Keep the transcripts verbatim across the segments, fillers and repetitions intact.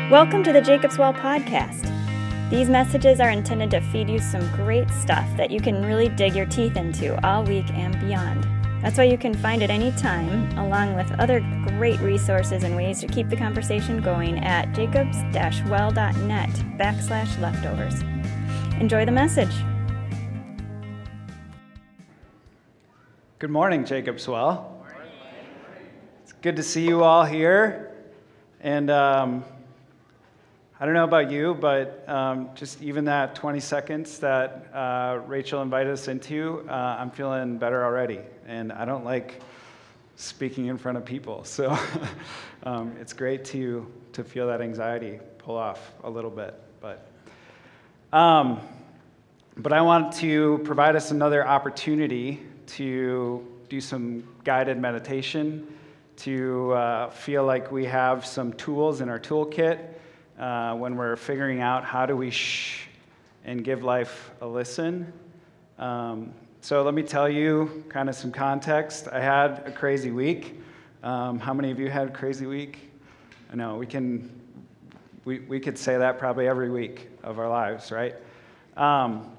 Welcome to the Jacob's Well podcast. These messages are intended to feed you some great stuff that you can really dig your teeth into all week and beyond. That's why you can find it anytime, along with other great resources and ways to keep the conversation going at jacobs-well.net backslash leftovers. Enjoy the message. Good morning, Jacob's Well. It's good to see you all here. And um, I don't know about you, but um, just even that twenty seconds that uh, Rachel invited us into, uh, I'm feeling better already. And I don't like speaking in front of people. So um, it's great to, to feel that anxiety pull off a little bit. But, um, but I want to provide us another opportunity to do some guided meditation, to uh, feel like we have some tools in our toolkit uh, when we're figuring out how do we shh and give life a listen. Um, so let me tell you kind of some context. I had a crazy week. Um, how many of you had a crazy week? I know, we can, we, we could say that probably every week of our lives, right? Um,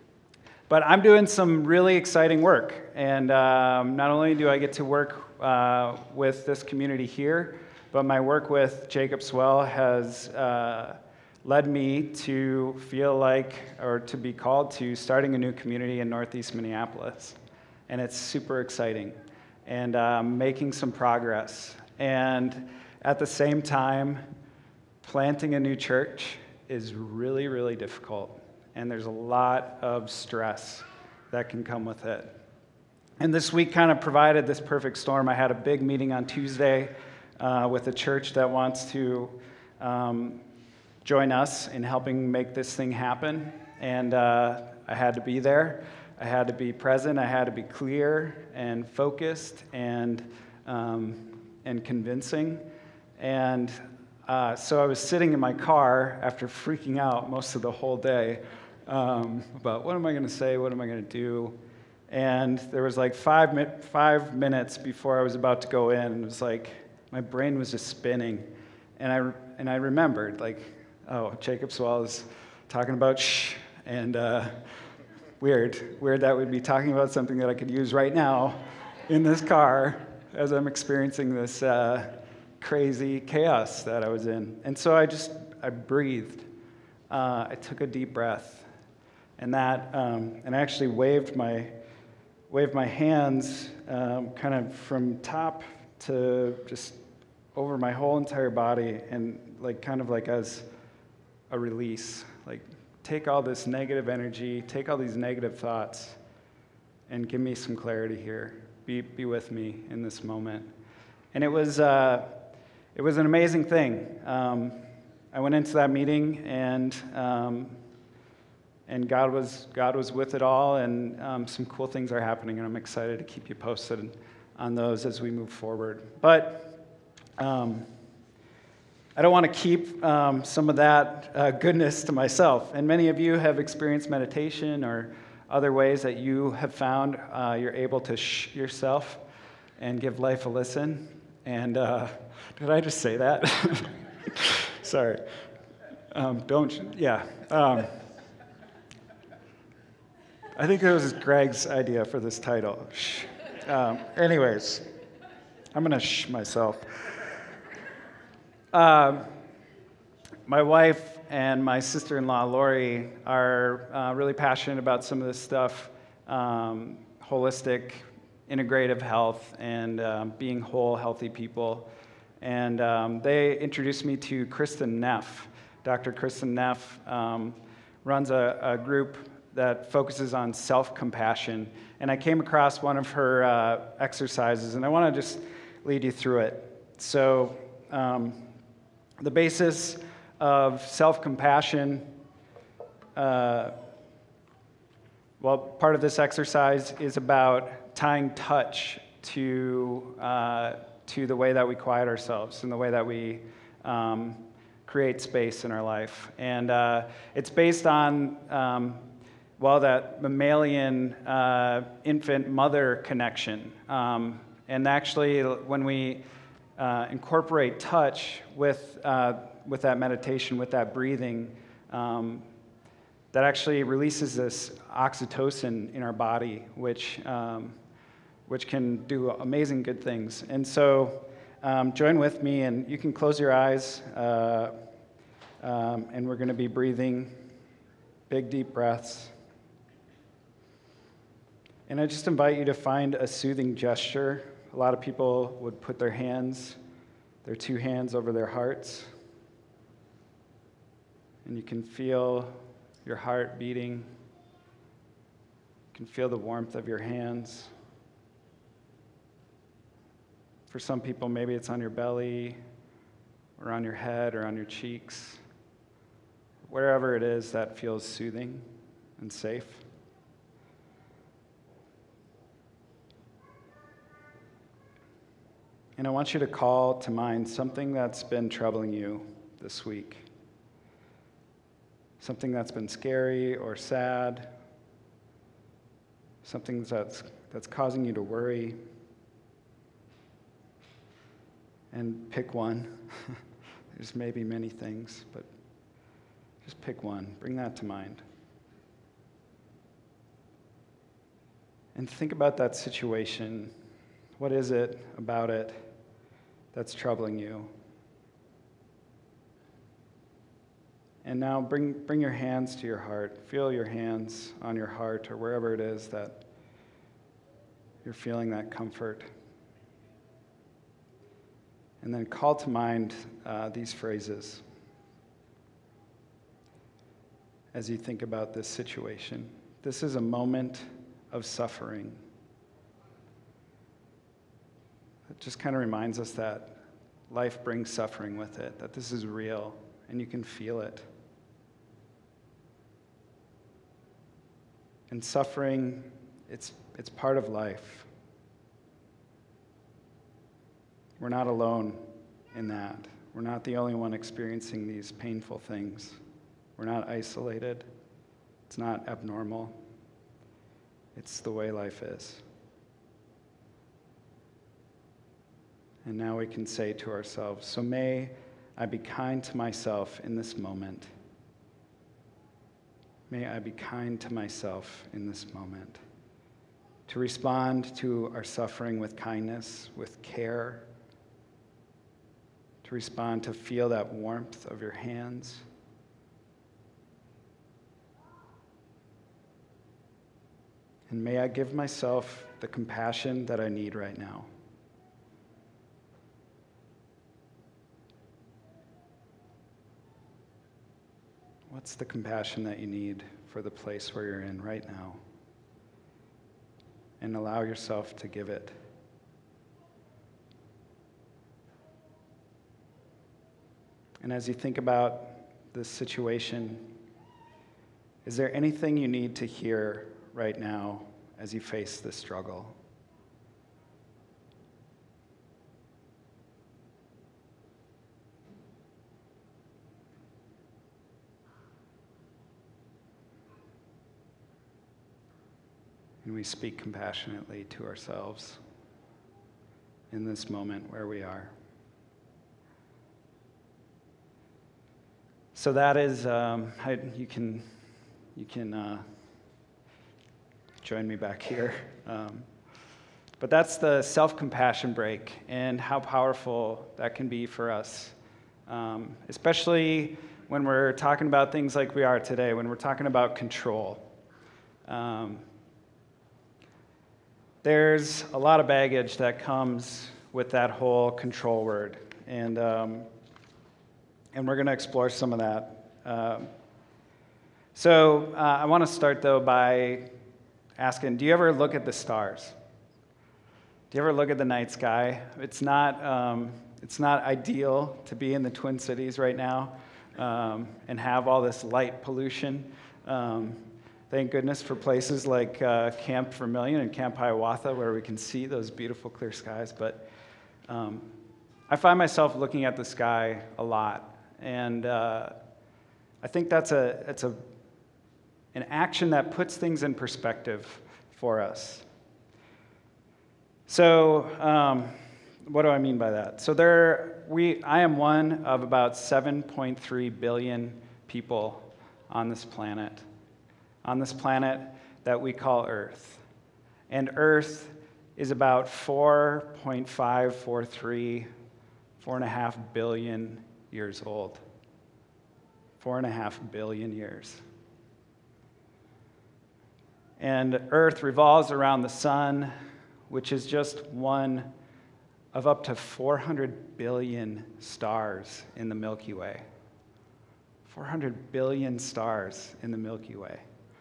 But I'm doing some really exciting work, and um, not only do I get to work uh, with this community here, but my work with Jacob's Well has uh, led me to feel like, or to be called to, starting a new community in Northeast Minneapolis. And it's super exciting, and um, making some progress. And at the same time, planting a new church is really, really difficult. And there's a lot of stress that can come with it. And this week kind of provided this perfect storm. I had a big meeting on Tuesday uh, with a church that wants to um, join us in helping make this thing happen. And uh, I had to be there. I had to be present. I had to be clear and focused and um, and convincing. And uh, so I was sitting in my car after freaking out most of the whole day Um, about what am I going to say, what am I going to do, and there was like five, mi- five minutes before I was about to go in, and it was like, my brain was just spinning, and I, and I remembered, like, oh, Jacob's Well is talking about shh, and uh, weird, weird that we'd be talking about something that I could use right now in this car as I'm experiencing this uh, crazy chaos that I was in. And so I just, I breathed. Uh, I took a deep breath. And that, um, and I actually waved my, waved my hands um, kind of from top to just over my whole entire body, and like kind of like as a release, like take all this negative energy, take all these negative thoughts, and give me some clarity here. Be be with me in this moment. And it was uh, it was an amazing thing. Um, I went into that meeting, and um, and God was God was with it all, and um, some cool things are happening, and I'm excited to keep you posted on those as we move forward. But um, I don't want to keep um, some of that uh, goodness to myself. And many of you have experienced meditation or other ways that you have found uh, you're able to shh yourself and give life a listen. And uh, did I just say that? Sorry. Um, don't, yeah. Um, I think it was Greg's idea for this title. Shh. Um, anyways, I'm going to shh myself. Um, my wife and my sister-in-law, Lori, are uh, really passionate about some of this stuff, um, holistic, integrative health, and um, being whole, healthy people. And um, they introduced me to Kristen Neff. Doctor Kristen Neff um, runs a, a group that focuses on self-compassion. And I came across one of her uh, exercises, and I want to just lead you through it. So um, the basis of self-compassion, uh, well, part of this exercise is about tying touch to uh, to the way that we quiet ourselves and the way that we um, create space in our life. And uh, it's based on, um, well, that mammalian uh, infant-mother connection. Um, and actually, when we uh, incorporate touch with, uh, with that meditation, with that breathing, um, that actually releases this oxytocin in our body, which, um, which can do amazing good things. And so um, join with me, and you can close your eyes, uh, um, and we're going to be breathing big, deep breaths. And I just invite you to find a soothing gesture. A lot of people would put their hands, their two hands over their hearts. And you can feel your heart beating. You can feel the warmth of your hands. For some people, maybe it's on your belly, or on your head, or on your cheeks. Wherever it is that feels soothing and safe. And I want you to call to mind something that's been troubling you this week. Something that's been scary or sad. Something that's, that's causing you to worry. And pick one. There's maybe many things, but just pick one. Bring that to mind. And think about that situation. What is it about it that's troubling you? And now bring, bring your hands to your heart. Feel your hands on your heart or wherever it is that you're feeling that comfort. And then call to mind uh, these phrases as you think about this situation. This is a moment of suffering. It just kind of reminds us that life brings suffering with it, that this is real, and you can feel it. And suffering, it's, it's part of life. We're not alone in that. We're not the only one experiencing these painful things. We're not isolated. It's not abnormal. It's the way life is. And now we can say to ourselves, so may I be kind to myself in this moment. May I be kind to myself in this moment. To respond to our suffering with kindness, with care. To respond, to feel that warmth of your hands. And may I give myself the compassion that I need right now. What's the compassion that you need for the place where you're in right now? And allow yourself to give it. And as you think about this situation, is there anything you need to hear right now as you face this struggle? And we speak compassionately to ourselves in this moment where we are. So that is, um, I, you can, you can uh, join me back here. Um, but that's the self-compassion break and how powerful that can be for us, um, especially when we're talking about things like we are today, when we're talking about control. Um, there's a lot of baggage that comes with that whole control word, and um, and we're going to explore some of that. Um, so uh, I want to start, though, by asking, do you ever look at the stars? Do you ever look at the night sky? It's not, um, it's not ideal to be in the Twin Cities right now um, and have all this light pollution. Um, thank goodness for places like uh, Camp Vermilion and Camp Hiawatha where we can see those beautiful clear skies. But um, I find myself looking at the sky a lot. And uh, I think that's a it's a an action that puts things in perspective for us. So um, what do I mean by that? So there, we, I am one of about seven point three billion people on this planet, on this planet that we call Earth. And Earth is about four point five four three, four and a half billion years old. Four and a half billion years. And Earth revolves around the sun, which is just one of up to four hundred billion stars in the Milky Way. four hundred billion stars in the Milky Way.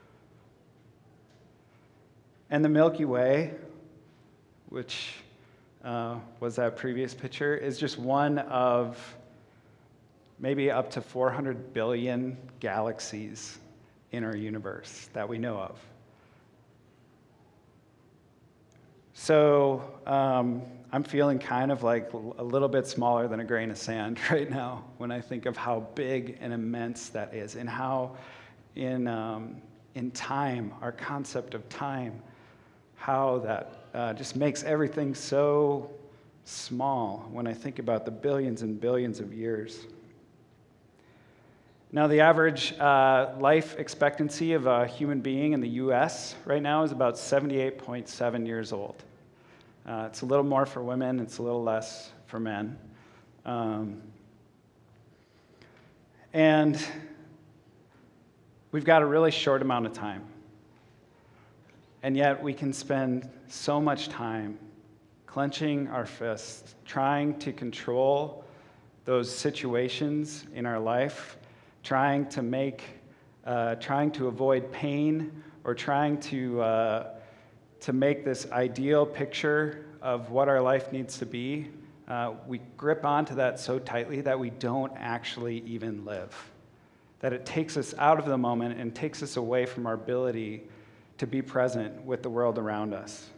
And the Milky Way, which uh, was that previous picture, is just one of maybe up to four hundred billion galaxies in our universe that we know of. So um, I'm feeling kind of like a little bit smaller than a grain of sand right now when I think of how big and immense that is, and how in, um, in time, our concept of time, how that uh, just makes everything so small when I think about the billions and billions of years. Now, the average uh, life expectancy of a human being in the U S right now is about seventy-eight point seven years old. Uh, it's a little more for women, it's a little less for men. Um, and we've got a really short amount of time. And yet we can spend so much time clenching our fists, trying to control those situations in our life, trying to make, uh, trying to avoid pain, or trying to uh, to make this ideal picture of what our life needs to be. Uh, we grip onto that so tightly that we don't actually even live. That it takes us out of the moment and takes us away from our ability to be present with the world around us.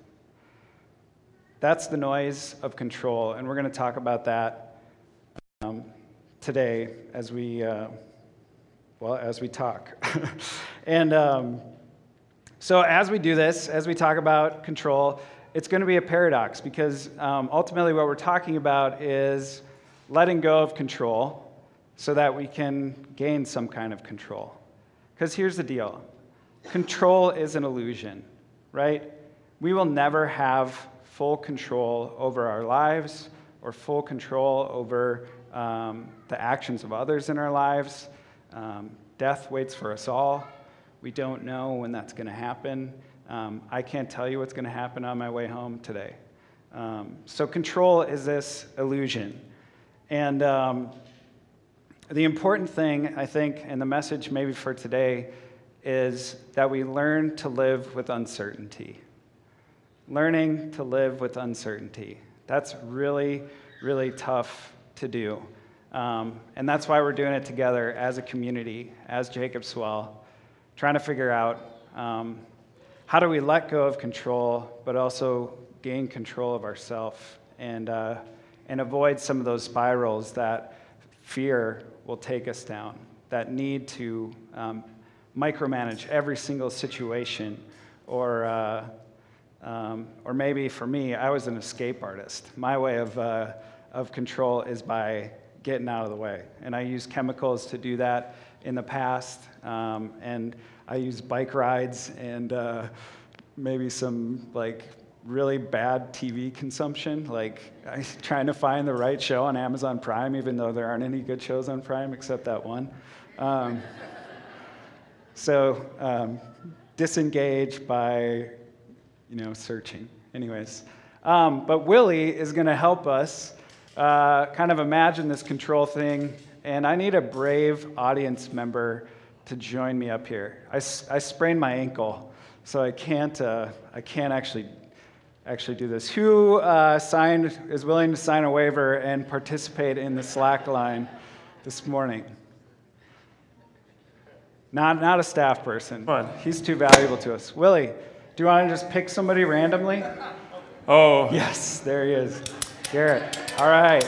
That's the noise of control, and we're going to talk about that um, today as we, uh, well, as we talk. and um, so as we do this, as we talk about control, it's going to be a paradox, because um, ultimately what we're talking about is letting go of control so that we can gain some kind of control. Because here's the deal. Control is an illusion, right? We will never have full control over our lives or full control over um, the actions of others in our lives. Um, death waits for us all. We don't know when that's going to happen. Um, I can't tell you what's going to happen on my way home today. Um, so control is this illusion. And um, the important thing, I think, and the message maybe for today, is that we learn to live with uncertainty. Learning to live with uncertainty. That's really, really tough to do. Um, and that's why we're doing it together as a community, as Jacob Swell, trying to figure out um, how do we let go of control, but also gain control of ourselves, and uh, and avoid some of those spirals that fear will take us down, that need to um, micromanage every single situation, or uh, um, or maybe for me, I was an escape artist. My way of uh, of control is by getting out of the way, and I use chemicals to do that in the past, um, and I use bike rides and uh, maybe some like really bad T V consumption, like I, trying to find the right show on Amazon Prime, even though there aren't any good shows on Prime except that one. Um, so um, disengage by, you know, searching. Anyways, um, but Willie is going to help us uh, kind of imagine this control thing, and I need a brave audience member to join me up here. I, I sprained my ankle, so I can't uh, I can't actually actually do this. Who uh, signed is willing to sign a waiver and participate in the Slack line this morning? Not not a staff person. What? He's too valuable to us. Willie, do you want to just pick somebody randomly? Oh. Yes, there he is. Garrett. All right.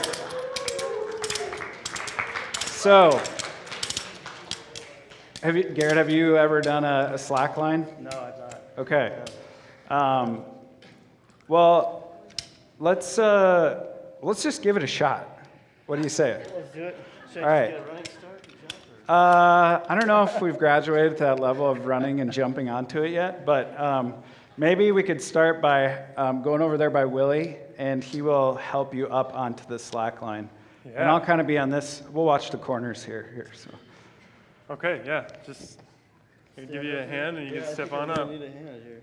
So, have you, Garrett, have you ever done a, a Slack line? No, I've not. Okay. Um, well, let's uh, let's just give it a shot. What do you say? Let's do it. Should All I right. just get a running start and jump, or- Uh, I don't know if we've graduated to that level of running and jumping onto it yet, but um, maybe we could start by um, going over there by Willie, and he will help you up onto the slack line. And Yeah. I'll kind of be on this. We'll watch the corners here. Here. So. Okay, yeah, just I'll give you a hand and you Yeah, can I step think on I'm up. gonna need a hand here.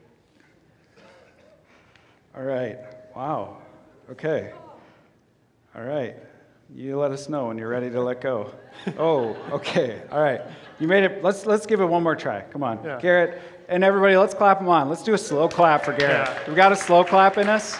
All right. Wow. Okay. All right. You let us know when you're ready to let go. Oh, okay. All right. You made it. Let's let's give it one more try. Come on, Yeah. Garrett, and everybody. Let's clap him on. Let's do a slow clap for Garrett. Yeah. We got a slow clap in us.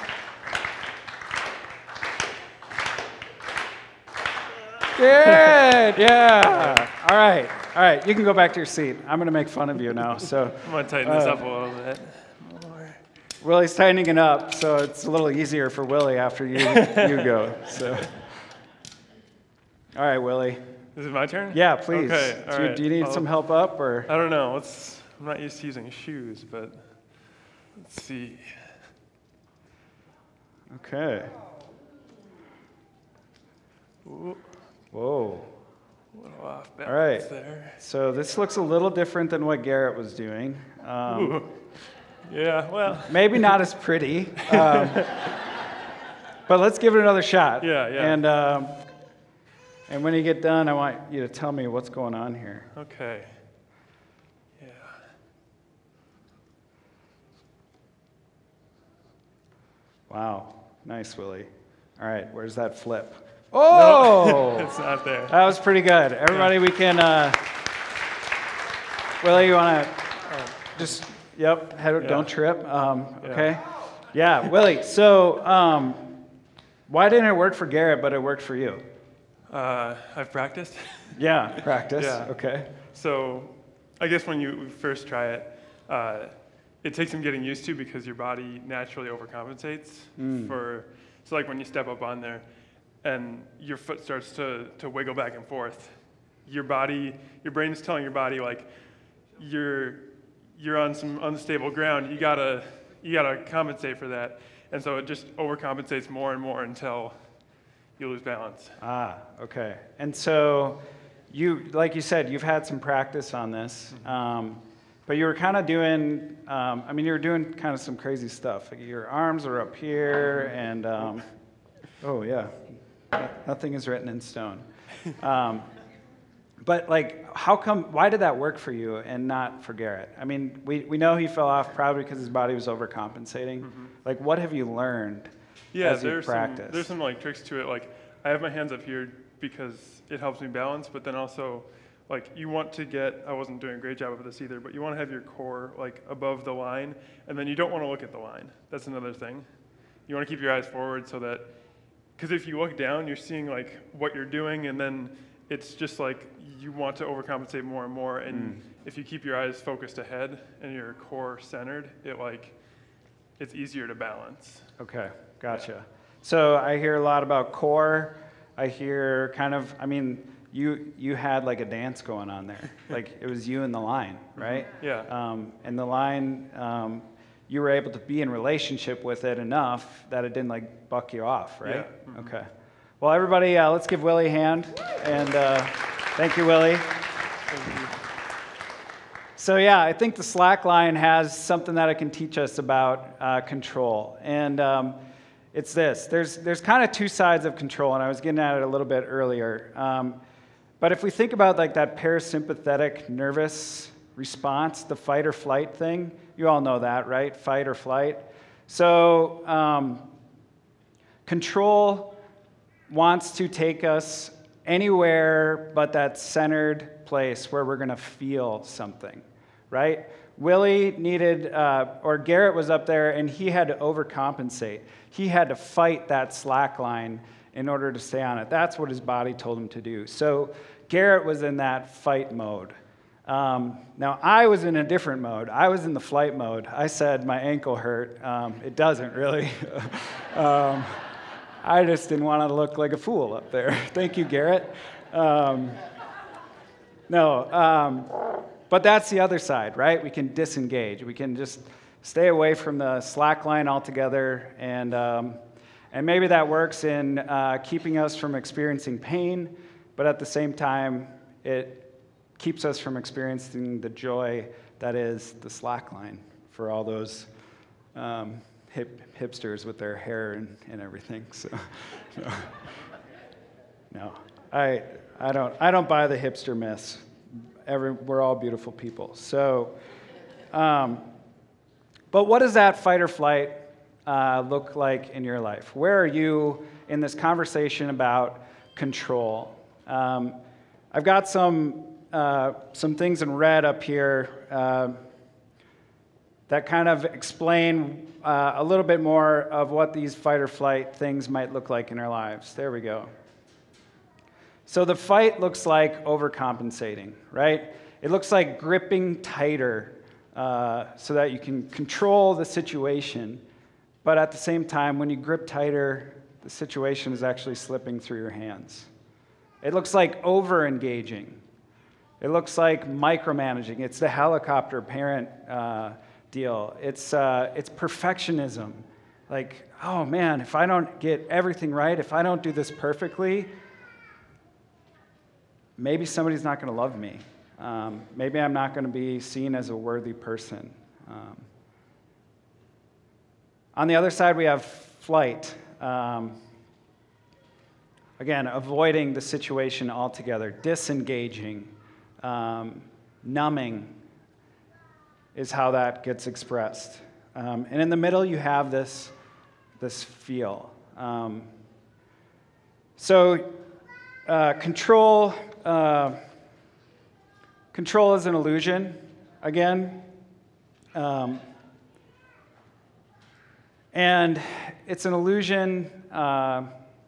Good. Yeah. All right. All right. You can go back to your seat. I'm going to make fun of you now. So I'm gonna tighten this Uh, up a little bit. More. Willie's tightening it up, so it's a little easier for Willie after you you go. So. All right, Willie. Is it my turn? Yeah, please. Okay, all do, you, right. do you need I'll- some help up, or? I don't know. Let's. I'm not used to using shoes, but let's see. Okay. Ooh, Whoa. a little off All balance right. there. So this looks a little different than what Garrett was doing. Um, Ooh. Yeah. Well. maybe not as pretty, um, but let's give it another shot. Yeah, yeah. And um, and when you get done, I want you to tell me what's going on here. Okay. Yeah. Wow. Nice, Willie. All right. Where's that flip? Oh. It's not there. That was pretty good. Everybody, we can. Uh, Willie, you want to just, yep, head, Yeah. don't trip. Um, Yeah. okay? Yeah, Willie, so um, why didn't it work for Garrett, but it worked for you? Uh, I've practiced. Yeah, practice. Yeah. Okay. So, I guess when you first try it, uh, it takes some getting used to because your body naturally overcompensates Mm. for. So, like when you step up on there, and your foot starts to to wiggle back and forth, your body, your brain is telling your body like, you're you're on some unstable ground. You gotta you gotta compensate for that, and so it just overcompensates more and more until you lose balance. Ah, okay. And so you, like you said, you've had some practice on this, um, but you were kind of doing, um, I mean, you were doing kind of some crazy stuff. Like your arms are up here, and, um, oh, yeah, nothing is written in stone. Um, but, like, how come, why did that work for you and not for Garrett? I mean, we, we know he fell off probably because his body was overcompensating. Mm-hmm. Like, what have you learned Yeah, as you there's some, practice? there's some like tricks to it. Like I have my hands up here because it helps me balance, but then also like you want to get, I wasn't doing a great job of this either, but you want to have your core like above the line, and then you don't want to look at the line. That's another thing. You want to keep your eyes forward so that, because if you look down, you're seeing like what you're doing, and then it's just like you want to overcompensate more and more, and Mm. if you keep your eyes focused ahead and your core centered, it like, it's easier to balance. Okay, gotcha. So I hear a lot about core. I hear kind of, I mean, you you had like a dance going on there. Like it was you and the line, right? Yeah. Um, and the line, um, you were able to be in relationship with it enough that it didn't like buck you off, right? Yeah. Mhm. Okay. Well, everybody, uh, let's give Willie a hand. And uh, thank you, Willie. So yeah, I think the slack line has something that it can teach us about uh, control, and um, it's this. There's there's kind of two sides of control, and I was getting at it a little bit earlier. Um, but if we think about like that parasympathetic nervous response, the fight or flight thing, you all know that, right? Fight or flight. So um, control wants to take us anywhere but that centered place where we're going to feel something, right? Willie needed, uh, or Garrett was up there, and he had to overcompensate. He had to fight that slack line in order to stay on it. That's what his body told him to do. So Garrett was in that fight mode. Um, now, I was in a different mode. I was in the flight mode. I said my ankle hurt. Um, it doesn't really. um, I just didn't want to look like a fool up there. Thank you, Garrett. Um, no, um, but that's the other side, right? We can disengage. We can just stay away from the slack line altogether. And, um, And maybe that works in uh, keeping us from experiencing pain, but at the same time, it keeps us from experiencing the joy that is the slack line for all those um, hip, hipsters with their hair and, and everything. So, no, no, I, I don't, I don't buy the hipster myths. Every, we're all beautiful people. So, um, but what does that fight or flight uh, look like in your life? Where are you in this conversation about control? Um, I've got some uh, some things in red up here uh, that kind of explain uh, a little bit more of what these fight or flight things might look like in our lives. There we go. So the fight looks like overcompensating, right? It looks like gripping tighter uh, so that you can control the situation, but at the same time, when you grip tighter, the situation is actually slipping through your hands. It looks like over-engaging. It looks like micromanaging. It's the helicopter parent uh, deal. It's, uh, it's perfectionism. Like, oh man, if I don't get everything right, if I don't do this perfectly, maybe somebody's not going to love me. Um, maybe I'm not going to be seen as a worthy person. Um, on the other side, we have flight. Um, again, avoiding the situation altogether, disengaging, um, numbing is how that gets expressed. Um, and in the middle, you have this, this feel. Um, so uh, control... Uh, Control is an illusion, again. Um, and it's an illusion uh,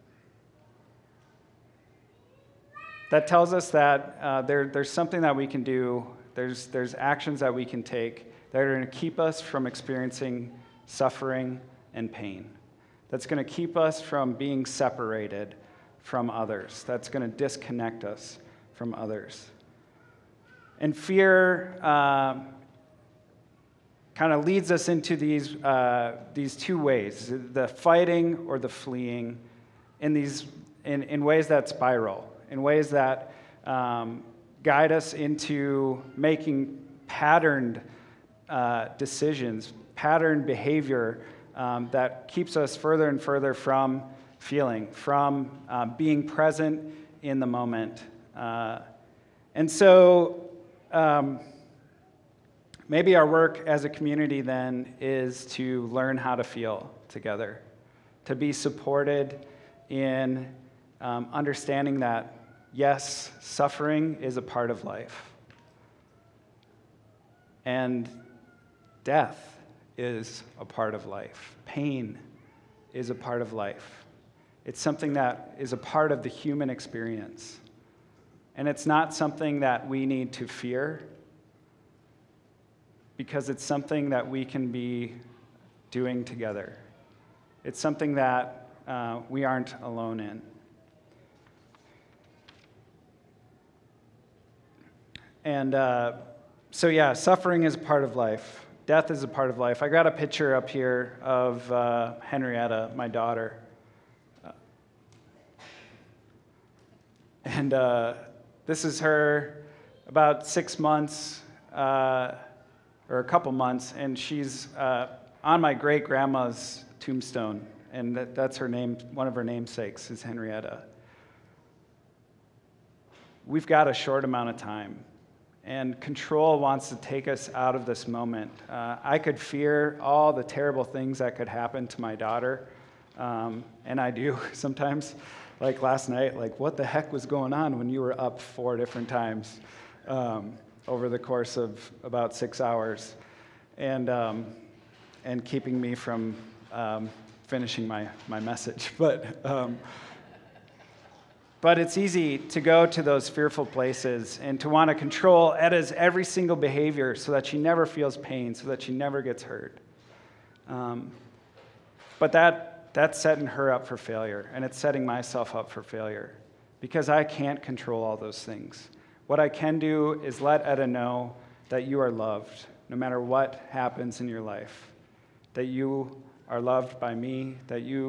that tells us that uh, there, there's something that we can do, there's, there's actions that we can take that are going to keep us from experiencing suffering and pain. That's going to keep us from being separated from others. That's going to disconnect us from others. And fear uh, kind of leads us into these, uh, these two ways, the fighting or the fleeing, in, these, in, in ways that spiral, in ways that um, guide us into making patterned uh, decisions, patterned behavior um, that keeps us further and further from feeling, from uh, being present in the moment. Uh, and so, Um, maybe our work as a community then is to learn how to feel together, to be supported in um, understanding that, yes, suffering is a part of life, and death is a part of life. Pain is a part of life. It's something that is a part of the human experience. And it's not something that we need to fear, because it's something that we can be doing together. It's something that uh, we aren't alone in. And uh, so, yeah, suffering is a part of life. Death is a part of life. I got a picture up here of uh, Henrietta, my daughter. And uh, this is her about six months, uh, or a couple months, and she's uh, on my great-grandma's tombstone, and that, that's her name, one of her namesakes is Henrietta. We've got a short amount of time, and control wants to take us out of this moment. Uh, I could fear all the terrible things that could happen to my daughter, um, and I do sometimes. Like last night, like what the heck was going on when you were up four different times um, over the course of about six hours, and um, and keeping me from um, finishing my my message. But um, but it's easy to go to those fearful places and to want to control Etta's every single behavior so that she never feels pain, so that she never gets hurt. Um, but that. That's setting her up for failure, and it's setting myself up for failure because I can't control all those things. What I can do is let Etta know that you are loved, no matter what happens in your life, that you are loved by me, that you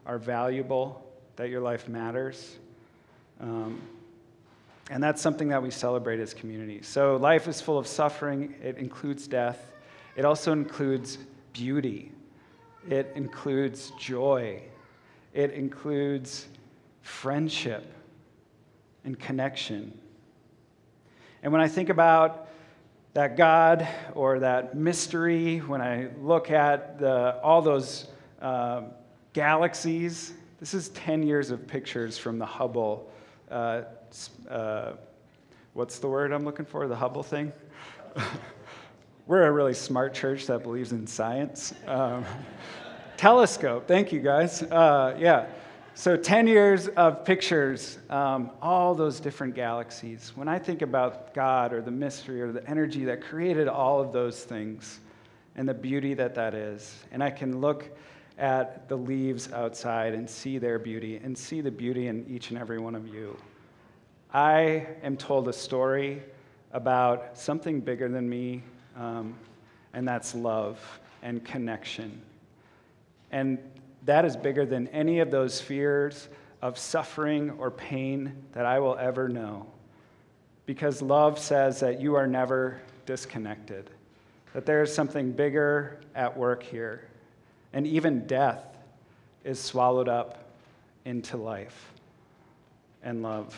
are valuable, that your life matters. Um, and that's something that we celebrate as community. So life is full of suffering. It includes death. It also includes beauty. It includes joy. It includes friendship and connection. And when I think about that God or that mystery, when I look at the, all those uh, galaxies, this is ten years of pictures from the Hubble, uh, uh, what's the word I'm looking for, the Hubble thing? We're a really smart church that believes in science. Um, telescope, thank you guys. Uh, yeah, so ten years of pictures, um, all those different galaxies. When I think about God or the mystery or the energy that created all of those things and the beauty that that is, and I can look at the leaves outside and see their beauty and see the beauty in each and every one of you. I am told a story about something bigger than me, um, and that's love and connection. And that is bigger than any of those fears of suffering or pain that I will ever know. Because love says that you are never disconnected, that there is something bigger at work here. And even death is swallowed up into life and love.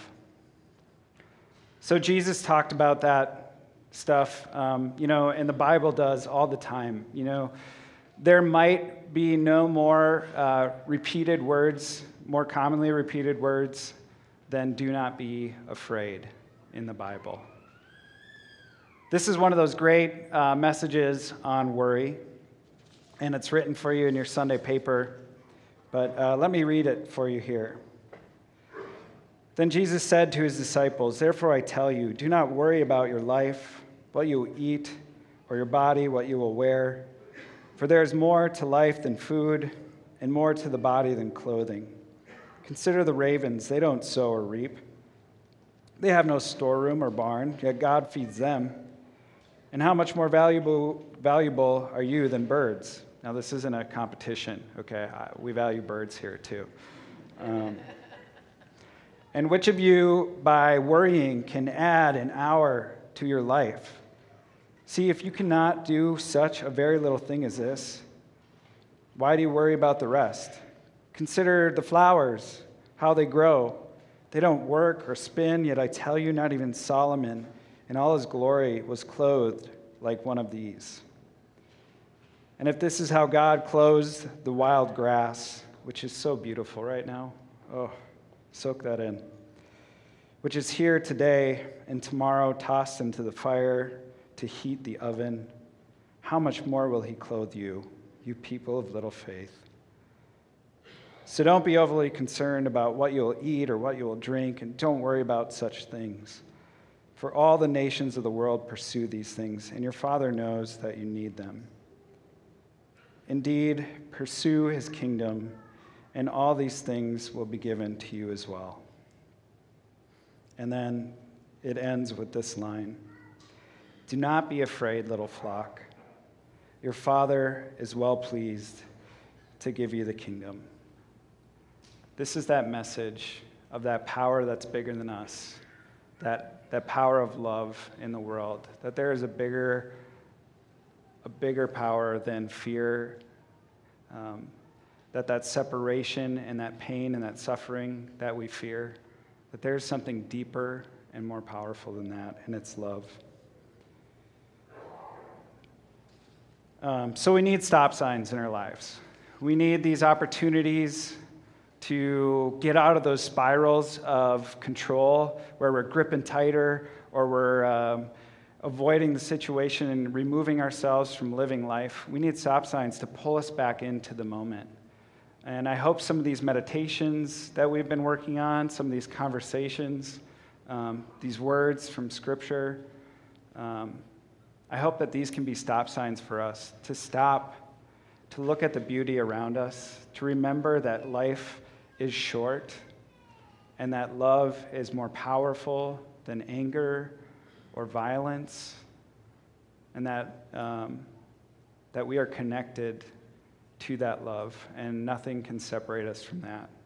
So Jesus talked about that stuff, um, you know, and the Bible does all the time. You know, there might be no more uh, repeated words, more commonly repeated words than "do not be afraid" in the Bible. This is one of those great uh, messages on worry. And it's written for you in your Sunday paper, but uh, let me read it for you here. Then Jesus said to his disciples, "Therefore I tell you, do not worry about your life, what you will eat, or your body, what you will wear. For there is more to life than food, and more to the body than clothing. Consider the ravens, they don't sow or reap. They have no storeroom or barn, yet God feeds them. And how much more valuable, valuable are you than birds?" Now, this isn't a competition, okay? We value birds here, too. Um, and which of you, by worrying, can add an hour to your life? See, if you cannot do such a very little thing as this, why do you worry about the rest? Consider the flowers, how they grow. They don't work or spin, yet I tell you, not even Solomon in all his glory was clothed like one of these. And if this is how God clothes the wild grass, which is so beautiful right now, oh, soak that in, which is here today and tomorrow tossed into the fire to heat the oven, how much more will he clothe you, you people of little faith? So don't be overly concerned about what you'll eat or what you will drink, and don't worry about such things. For all the nations of the world pursue these things, and your Father knows that you need them. Indeed, pursue his kingdom, and all these things will be given to you as well. And then it ends with this line: "Do not be afraid, little flock. Your Father is well pleased to give you the kingdom." This is that message of that power that's bigger than us, that, that power of love in the world, that there is a bigger a bigger power than fear, um, that that separation and that pain and that suffering that we fear, that there's something deeper and more powerful than that, and it's love. Um, so we need stop signs in our lives. We need these opportunities to get out of those spirals of control where we're gripping tighter or we're um, avoiding the situation and removing ourselves from living life. We need stop signs to pull us back into the moment. And I hope some of these meditations that we've been working on, some of these conversations, um, these words from Scripture, um, I hope that these can be stop signs for us to stop, to look at the beauty around us, to remember that life is short and that love is more powerful than anger or violence, and that um, that we are connected to that love, and nothing can separate us from that.